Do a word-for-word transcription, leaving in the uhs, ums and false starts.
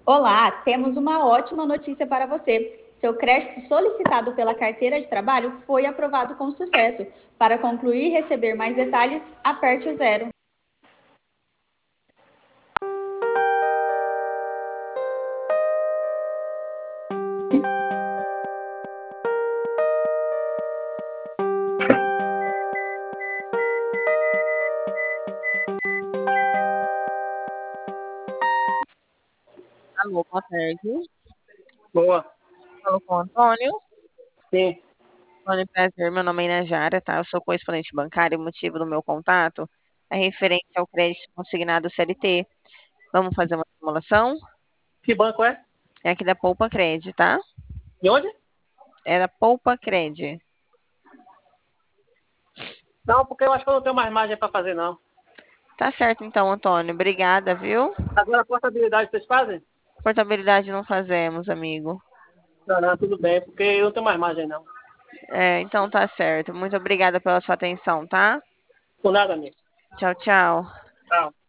Olá, temos uma ótima notícia para você. Seu crédito solicitado pela carteira de trabalho foi aprovado com sucesso. Para concluir e receber mais detalhes, aperte o zero. Alô, boa tarde. Boa. Falo com o Antônio. Sim. Antônio, prazer. Meu nome é Inajara, tá? Eu sou correspondente bancário e o motivo do meu contato é referente ao crédito consignado C L T. Vamos fazer uma simulação? Que banco é? É aqui da Poupa Cred, tá? De onde? É da Poupa Cred. Não, porque eu acho que eu não tenho mais margem para fazer, não. Tá certo então, Antônio. Obrigada, viu? Agora a portabilidade vocês fazem? Portabilidade não fazemos, amigo. Não, não, tudo bem, porque eu não tenho mais margem, não. É, então tá certo. Muito obrigada pela sua atenção, tá? Por nada, amigo. Tchau, tchau. Tchau.